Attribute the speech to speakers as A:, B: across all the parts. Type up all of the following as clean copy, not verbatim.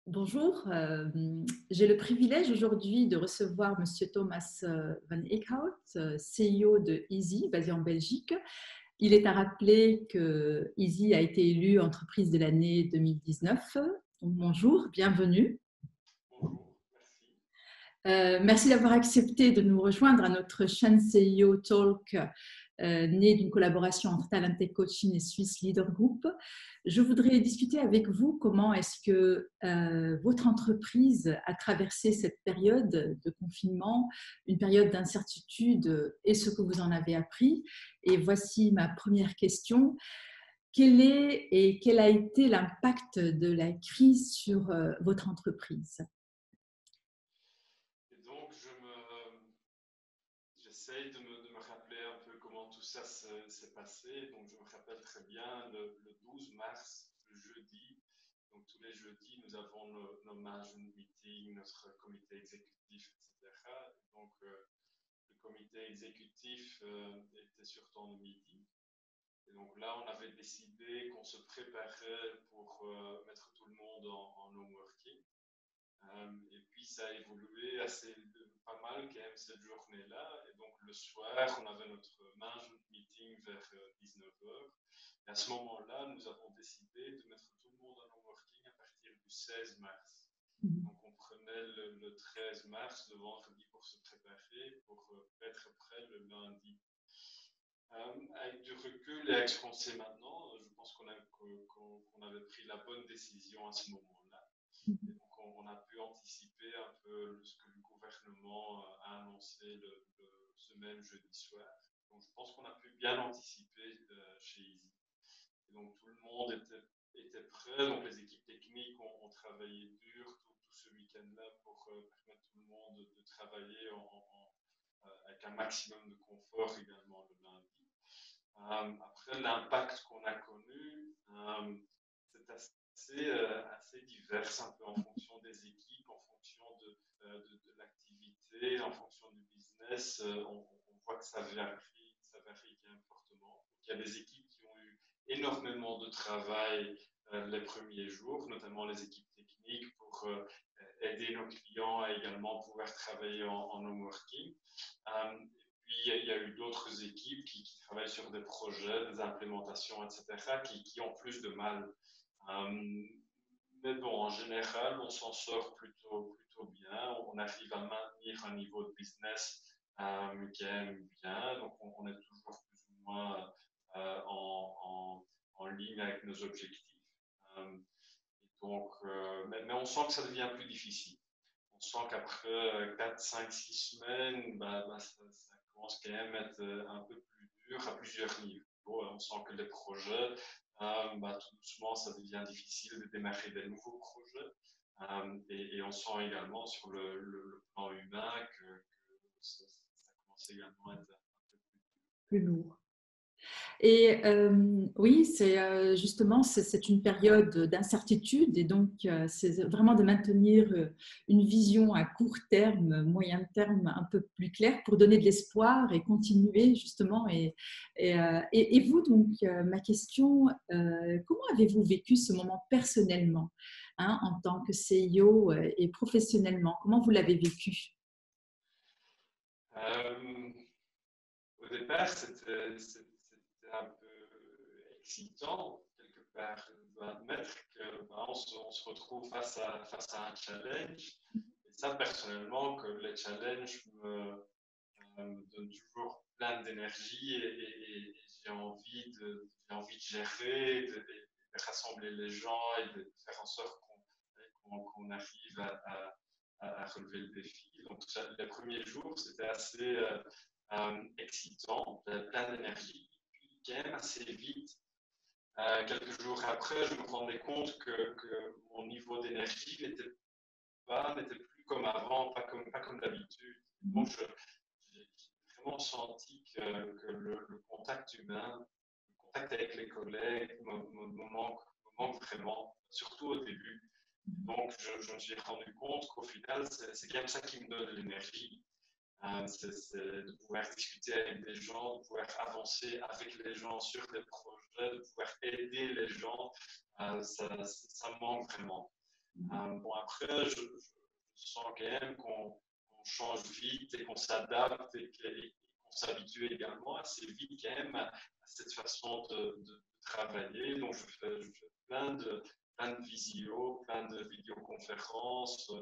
A: Bonjour, j'ai le privilège aujourd'hui de recevoir Monsieur Thomas van Eekhout, CEO de Easy, basé en Belgique. Il est à rappeler que Easy a été élu entreprise de l'année 2019. Donc, bonjour, bienvenue.
B: Bonjour, merci.
A: Merci d'avoir accepté de nous rejoindre à notre chaîne CEO Talk, née d'une collaboration entre Talent Tech Coaching et Swiss Leader Group. Je voudrais discuter avec vous comment est-ce que votre entreprise a traversé cette période de confinement, une période d'incertitude, et ce que vous en avez appris. Et voici ma première question. Quel est et quel a été l'impact de la crise sur votre entreprise?
B: Et donc, j'essaye de me rappeler un peu comment tout ça s'est passé. Donc, je me rappelle très bien le 12 mars, le jeudi. Donc, tous les jeudis, nous avons nos management meetings, notre comité exécutif, etc. Donc, le comité exécutif était sur temps de midi. Et donc là, on avait décidé qu'on se préparait pour mettre tout le monde en home working. Et puis ça a évolué pas mal quand même cette journée-là. Et donc le soir, on avait notre management meeting vers 19h. Et à ce moment-là, nous avons décidé de mettre tout le monde en home working à partir du 16 mars. Donc on prenait le 13 mars, le vendredi, pour se préparer, pour être prêt le lundi. Avec du recul et avec ce qu'on sait maintenant, je pense qu'on avait pris la bonne décision à ce moment-là. Et donc, on a pu anticiper un peu ce que le gouvernement a annoncé ce même jeudi soir. Donc, je pense qu'on a pu bien anticiper chez Easy. Et donc, tout le monde était prêt. Donc, les équipes techniques ont travaillé dur tout ce week-end-là pour permettre tout le monde de travailler avec un maximum de confort également le lundi. Après, l'impact qu'on a connu, c'est assez divers, un peu en fonction des équipes, en fonction de l'activité, en fonction du business. On voit que ça varie quand même fortement. Donc, il y a des équipes qui ont eu énormément de travail les premiers jours, notamment les équipes techniques, pour aider nos clients à également pouvoir travailler en home working. Puis, il y a eu d'autres équipes qui travaillent sur des projets, des implémentations, etc., qui ont plus de mal. Mais bon, en général, on s'en sort plutôt bien. On arrive à maintenir un niveau de business qui est bien. Donc, on est toujours plus ou moins en ligne avec nos objectifs. Donc, mais on sent que ça devient plus difficile. On sent qu'après 4, 5, 6 semaines, ça commence quand même à être un peu plus dur à plusieurs niveaux. On sent que les projets, tout doucement, ça devient difficile de démarrer des nouveaux projets. Et on sent également sur le plan humain que ça commence également à être un peu
A: Plus lourd. Et oui, c'est justement c'est une période d'incertitude et donc c'est vraiment de maintenir une vision à court terme, moyen terme un peu plus claire pour donner de l'espoir et continuer justement. Et vous, donc ma question, comment avez-vous vécu ce moment personnellement, hein, en tant que CEO et professionnellement? Comment vous l'avez vécu?
B: Au départ, c'était un peu excitant, quelque part. Je dois admettre qu'on se retrouve face à un challenge. Et ça, personnellement, que les challenges me donnent toujours plein d'énergie et j'ai envie de gérer, de rassembler les gens et de faire en sorte qu'on arrive à relever le défi. Donc, les premiers jours, c'était assez excitant, plein d'énergie. Puis, quand même, assez vite, quelques jours après, je me rendais compte que mon niveau d'énergie n'était plus comme avant, pas comme d'habitude. Donc, j'ai vraiment senti que le contact humain, le contact avec les collègues me manque vraiment, surtout au début. Donc, je me suis rendu compte qu'au final, c'est quand même ça qui me donne de l'énergie. C'est de pouvoir discuter avec des gens, de pouvoir avancer avec les gens sur des projets, de pouvoir aider les gens. Ça me manque vraiment. Bon, après, je sens quand même qu'on change vite et qu'on s'adapte et qu'on s'habitue également assez vite quand même à cette façon de travailler. Donc, je fais plein de plein de vidéoconférences.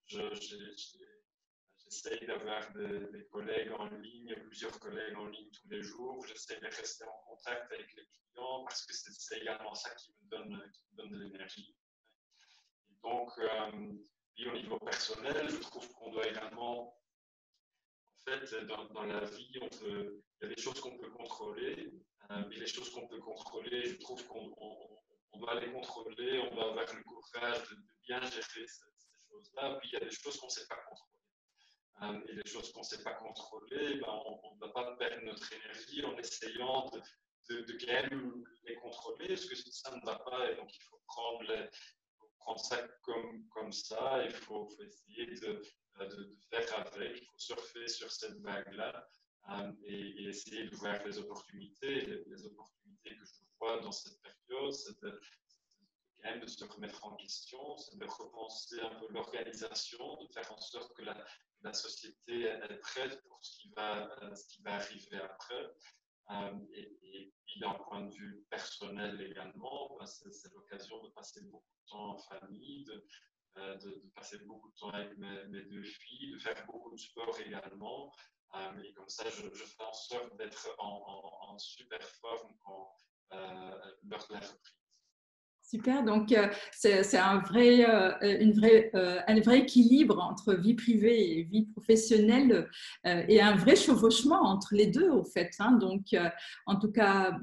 B: J'essaye d'avoir des collègues en ligne, plusieurs collègues en ligne tous les jours. J'essaie de rester en contact avec les clients parce que c'est également ça qui me donne de l'énergie. Donc, et au niveau personnel, je trouve qu'on doit également, en fait, dans la vie, il y a des choses qu'on peut contrôler, et les choses qu'on peut contrôler, je trouve qu'on doit les contrôler, on doit avoir le courage de bien gérer ces choses-là. Puis il y a des choses qu'on ne sait pas contrôler. Et les choses qu'on ne sait pas contrôler, ben, on ne doit pas perdre notre énergie en essayant de quand même les contrôler, parce que ça ne va pas, et donc il faut prendre ça comme ça, il faut essayer de faire avec, il faut surfer sur cette vague-là et essayer de voir les opportunités. Les opportunités que je vois dans cette période, c'est quand même de se remettre en question, c'est de repenser un peu l'organisation, de faire en sorte que la société est prête pour ce qui va arriver après. Et puis d'un point de vue personnel également, ben, c'est l'occasion de passer beaucoup de temps en famille, de passer beaucoup de temps avec mes deux filles, de faire beaucoup de sport également. Et comme ça, je fais en sorte d'être en super forme lors de la reprise.
A: Super, donc c'est un vrai équilibre entre vie privée et vie professionnelle et un vrai chevauchement entre les deux au fait. Hein. Donc, en tout cas,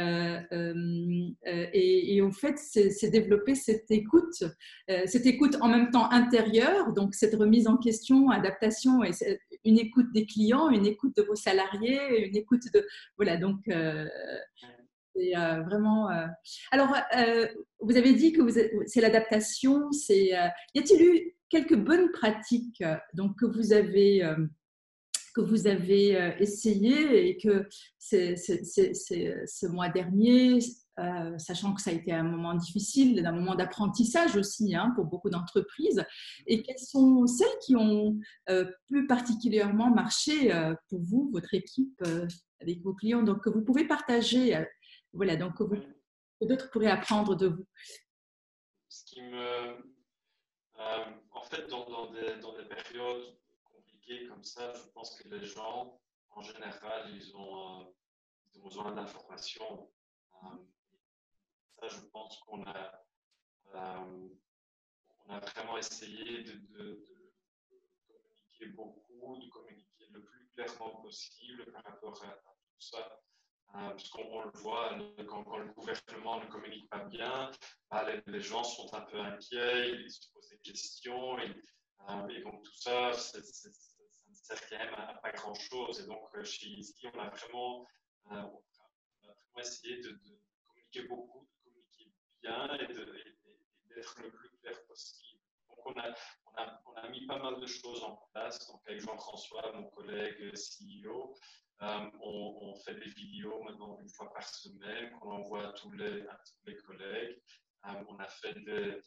A: et au fait, c'est développer cette écoute en même temps intérieure, donc cette remise en question, adaptation, et une écoute des clients, une écoute de vos salariés, une écoute de voilà donc. C'est vraiment. Alors, vous avez dit que c'est l'adaptation. Y a-t-il eu quelques bonnes pratiques donc que vous avez essayées et que ce mois dernier, sachant que ça a été un moment difficile, un moment d'apprentissage aussi hein, pour beaucoup d'entreprises, et quelles sont celles qui ont plus particulièrement marché pour vous, votre équipe, avec vos clients, donc que vous pouvez partager. Voilà, donc que d'autres pourraient apprendre de vous.
B: Ce qui en fait, dans des périodes compliquées comme ça, je pense que les gens, en général, ils ont besoin d'informations. Ça, je pense qu'on a vraiment essayé de communiquer beaucoup, de communiquer le plus clairement possible par rapport à tout ça. Parce qu'on le voit, quand le gouvernement ne communique pas bien, les gens sont un peu inquiets, ils se posent des questions, et donc tout ça, ça ne sert quand même à pas grand-chose. Et donc, chez Easy, on a vraiment essayé de communiquer beaucoup, de communiquer bien et d'être le plus clair possible. Donc, on a mis pas mal de choses en place. Donc, avec Jean-François, mon collègue CEO, on fait des vidéos maintenant une fois par semaine qu'on envoie à tous les collègues. On a fait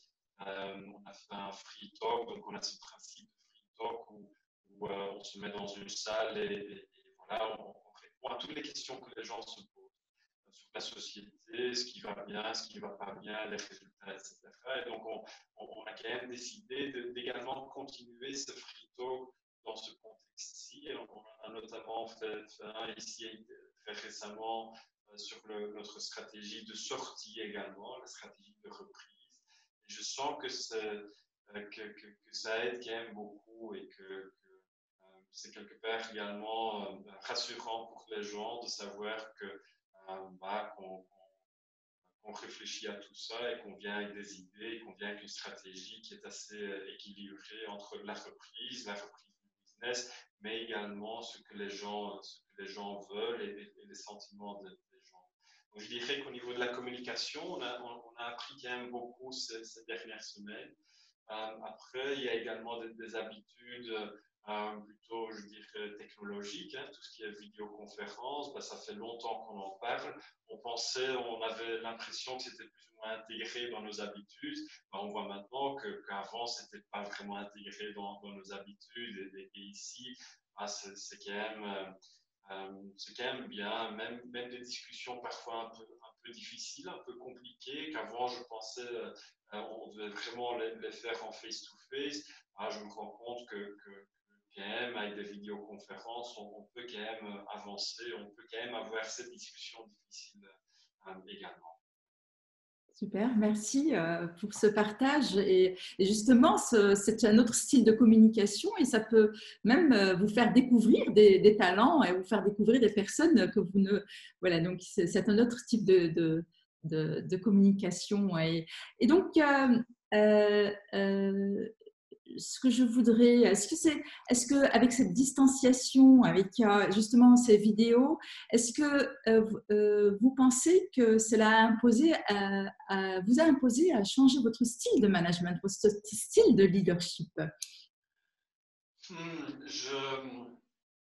B: un free talk, donc on a ce principe de free talk où on se met dans une salle et voilà, on répond à toutes les questions que les gens se posent sur la société, ce qui va bien, ce qui ne va pas bien, les résultats, etc. Et donc on a quand même décidé d'également continuer ce free talk dans ce contexte-ci. On a notamment fait un ici très récemment sur notre stratégie de sortie également, la stratégie de reprise. Et je sens que ça aide quand même beaucoup et que c'est quelque part également rassurant pour les gens de savoir qu'on réfléchit à tout ça et qu'on vient avec des idées et qu'on vient avec une stratégie qui est assez équilibrée entre la reprise du business, mais également ce que les gens veulent et les sentiments des gens. Donc, je dirais qu'au niveau de la communication, on a appris quand même beaucoup ces dernières semaines. Après, il y a également des habitudes plutôt, je dirais, technologique, hein, tout ce qui est vidéoconférence, ça fait longtemps qu'on en parle. On avait l'impression que c'était plus ou moins intégré dans nos habitudes. On voit maintenant qu'avant, c'était pas vraiment intégré dans nos habitudes. Et ici, c'est quand même bien, même des discussions parfois un peu difficiles, un peu compliquées, qu'avant je pensais on devait vraiment les faire en face-to-face. Je me rends compte que quand même, avec des vidéoconférences, on peut quand même avancer, on peut quand même avoir ces discussions difficiles également.
A: Super, merci pour ce partage. Et justement, c'est un autre style de communication et ça peut même vous faire découvrir des talents et vous faire découvrir des personnes que vous ne... Voilà, donc c'est un autre type de communication. Et donc, ce que je voudrais, est-ce que avec cette distanciation, avec justement ces vidéos, est-ce que vous pensez que cela vous a imposé à changer votre style de management, votre style de leadership?
B: Je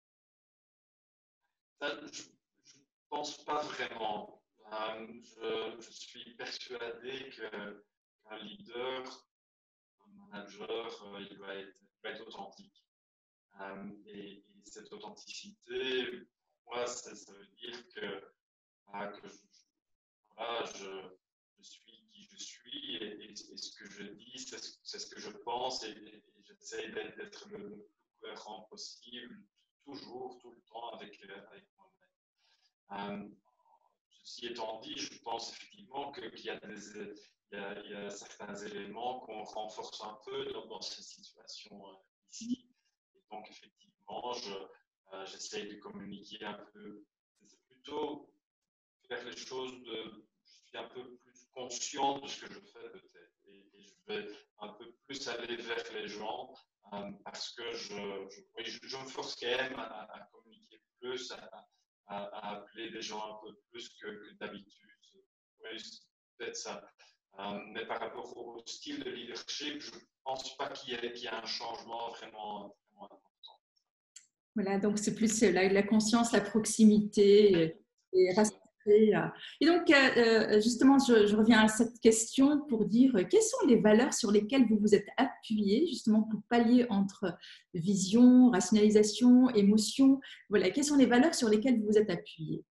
B: ne pense pas vraiment. Je suis persuadé qu'un leader, un manager, il doit être authentique. Et cette authenticité, pour moi, ça veut dire que voilà, je suis qui je suis et ce que je dis, c'est ce que je pense et j'essaie d'être le plus cohérent possible, toujours, tout le temps avec moi-même. Ceci étant dit, je pense effectivement qu'il y a il y a certains éléments qu'on renforce un peu dans cette situation ici. Et donc, effectivement, j'essaie de communiquer un peu, c'est plutôt faire les choses je suis un peu plus conscient de ce que je fais peut-être. Et je vais un peu plus aller vers les gens parce que je me force quand même à communiquer plus, à appeler des gens un peu plus que d'habitude. Oui, c'est peut-être ça. Mais par rapport au style de leadership, je ne pense pas qu'il y ait un changement vraiment important.
A: Voilà, donc c'est plus la conscience, la proximité et rassurer. Et donc, justement, je reviens à cette question pour dire quelles sont les valeurs sur lesquelles vous vous êtes appuyé, justement, pour pallier entre vision, rationalisation, émotion. Voilà, quelles sont les valeurs sur lesquelles vous vous êtes appuyé?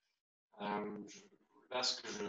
B: Là,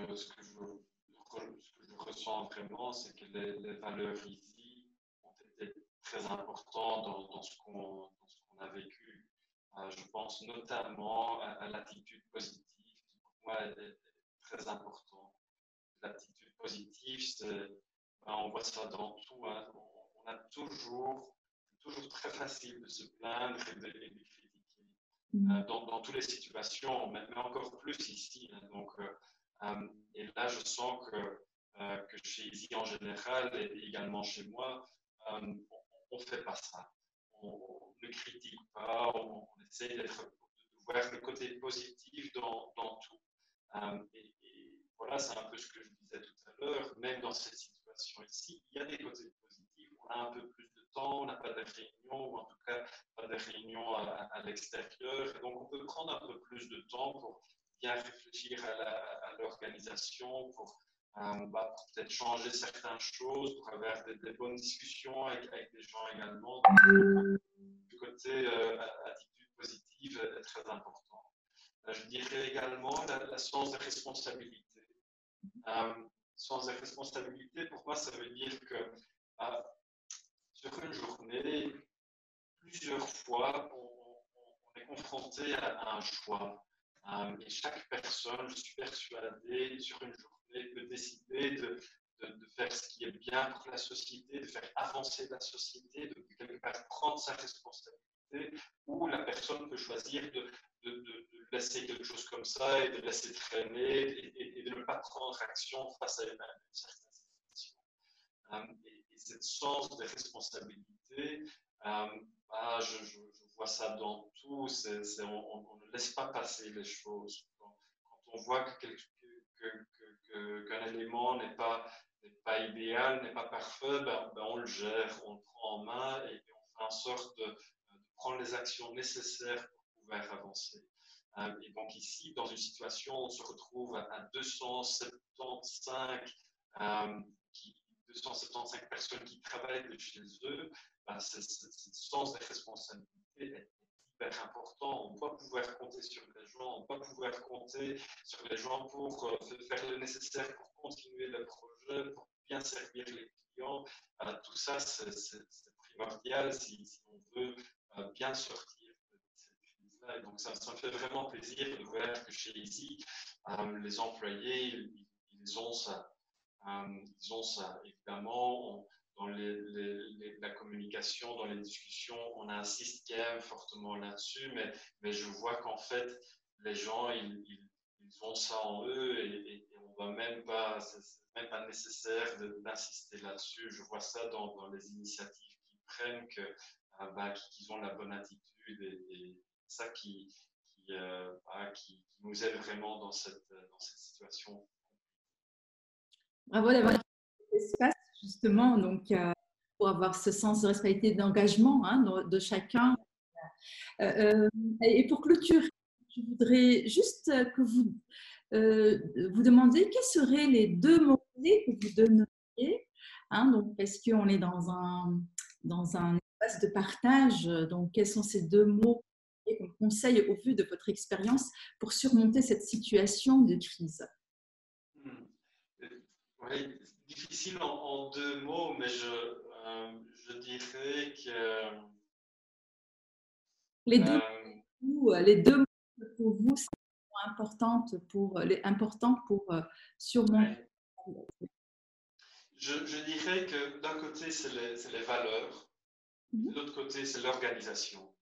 B: ce que je ressens vraiment, c'est que les valeurs ici ont été très importantes dans ce qu'on a vécu. Je pense notamment à l'attitude positive, qui pour moi est très importante. L'attitude positive, on voit ça dans tout. Hein. On a toujours très facile de se plaindre et de critiquer dans toutes les situations, mais encore plus ici. Hein. Donc, et là, je sens que chez Easy en général et également chez moi, on ne fait pas ça. On ne critique pas, on essaie de voir le côté positif dans tout. Et voilà, c'est un peu ce que je disais tout à l'heure, même dans cette situation ici, il y a des côtés positifs. On a un peu plus de temps, on n'a pas de réunion, ou en tout cas pas de réunion à l'extérieur. Et donc, on peut prendre un peu plus de temps pour bien réfléchir à l'organisation, pour peut-être changer certaines choses, pour avoir des bonnes discussions avec des gens également. Du côté attitude positive est très important. Je dirais également la sens de responsabilité. Sens de responsabilité, pour moi, ça veut dire que sur une journée, plusieurs fois, on est confronté à un choix. Et chaque personne, je suis persuadé, sur une journée, peut décider de faire ce qui est bien pour la société, de faire avancer la société, de quelque part prendre sa responsabilité, ou la personne peut choisir de laisser quelque chose comme ça et de laisser traîner et de ne pas prendre action face à une certaine situation. Et cette sens de responsabilité, je vois ça dans tout. On ne laisse pas passer les choses. Quand on voit qu'un élément n'est pas idéal, n'est pas parfait, on le gère, on le prend en main et on fait en sorte de prendre les actions nécessaires pour pouvoir avancer. Et donc ici, dans une situation où on se retrouve à 275 personnes qui travaillent de chez eux, ce sens de responsabilité est hyper important. On doit pouvoir compter sur les gens, on doit pouvoir compter sur les gens pour faire le nécessaire pour continuer le projet, pour bien servir les clients. Tout ça, c'est primordial si on veut bien sortir de cette crise-là. Et donc, ça me fait vraiment plaisir de voir que chez Easy, les employés, ils ont ça. Évidemment, dans la communication, dans les discussions, on insiste quand même fortement là-dessus, mais je vois qu'en fait, les gens, ils ont ça en eux et on va même pas, c'est même pas nécessaire d'insister là-dessus. Je vois ça dans les initiatives qu'ils prennent, qu'ils ont la bonne attitude et ça qui nous aide vraiment dans cette situation.
A: Bravo d'avoir cet espace, justement, donc, pour avoir ce sens de responsabilité et d'engagement de chacun. Et pour clôturer, je voudrais juste que vous demandiez quels seraient les 2 mots-clés que vous donneriez, donc, parce qu'on est dans un espace de partage. Donc, quels sont ces 2 mots comme conseil au vu de votre expérience pour surmonter cette situation de crise?
B: Oui, difficile en 2 mots, mais je dirais que
A: les deux mots pour vous sont importants pour surmonter.
B: Je dirais que d'un côté, c'est les valeurs, de l'autre côté, c'est l'organisation.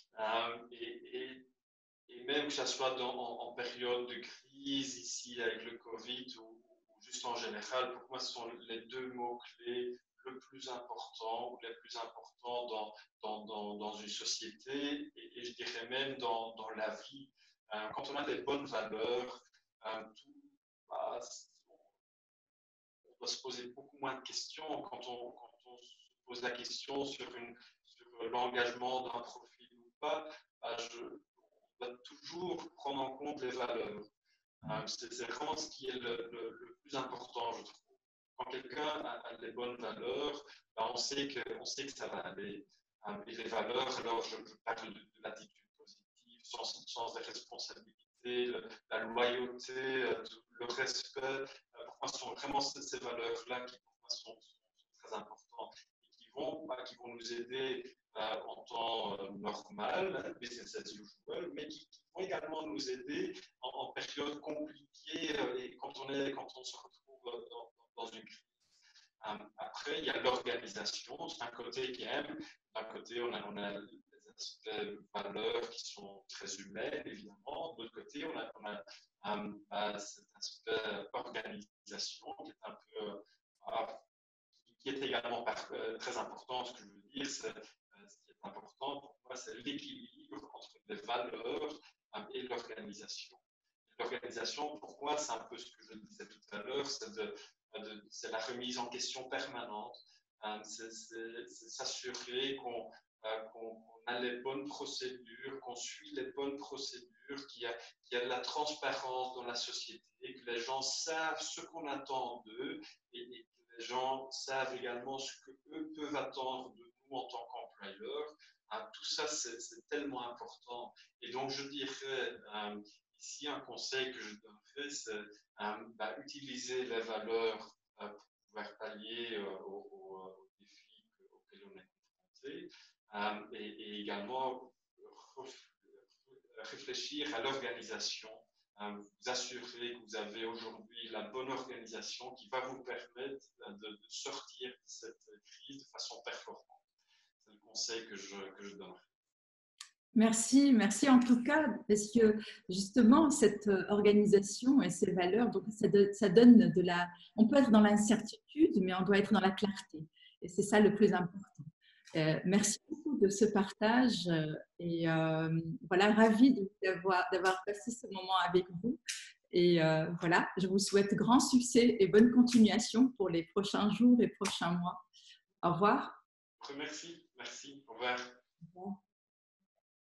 B: Et même que ce soit en période de crise, ici avec le Covid ou juste en général, pour moi, ce sont les 2 mots-clés le plus importants ou les plus importants dans une société et je dirais même dans la vie. Quand on a des bonnes valeurs, on doit se poser beaucoup moins de questions. Quand on se pose la question sur l'engagement d'un profil ou pas, on doit toujours prendre en compte les valeurs. C'est vraiment ce qui est le plus important, je trouve. Quand quelqu'un a les bonnes valeurs, on sait que ça va aller. Et les valeurs, alors je parle de l'attitude positive, sens de responsabilité, la loyauté, le respect. Pour moi, ce sont vraiment ces valeurs-là qui pour moi sont très importantes et qui vont nous aider en temps normal, business as usual, mais qui vont également nous aider en période compliquée et quand on se retrouve dans une crise. Après, il y a l'organisation, c'est un côté qui aime. D'un côté, on a les aspects valeurs qui sont très humaines, évidemment. De l'autre côté, on a cet aspect organisation qui est un peu qui est également très important. Ce que je veux dire, ce qui est important pour moi, c'est l'équilibre entre les valeurs et l'organisation. L'organisation, pourquoi? C'est un peu ce que je disais tout à l'heure, c'est la remise en question permanente. C'est s'assurer qu'on a les bonnes procédures, qu'on suit les bonnes procédures, qu'il y a de la transparence dans la société, que les gens savent ce qu'on attend d'eux et que les gens savent également ce qu'eux peuvent attendre de nous en tant qu'employeurs. Tout ça, c'est tellement important. Et donc, je dirais, ici, un conseil que je donnerais, c'est utiliser les valeurs pour pouvoir pallier aux défis auxquels on est confronté et également réfléchir à l'organisation, vous assurer que vous avez aujourd'hui la bonne organisation qui va vous permettre de sortir de cette crise de façon performante. C'est le conseil que je donnerais.
A: Merci en tout cas, parce que justement, cette organisation et ces valeurs, donc ça donne on peut être dans l'incertitude, mais on doit être dans la clarté. Et c'est ça le plus important. Merci beaucoup de ce partage et voilà, ravie d'avoir passé ce moment avec vous. Et voilà, je vous souhaite grand succès et bonne continuation pour les prochains jours et prochains mois. Au revoir.
B: Merci. Au revoir.
A: Au revoir.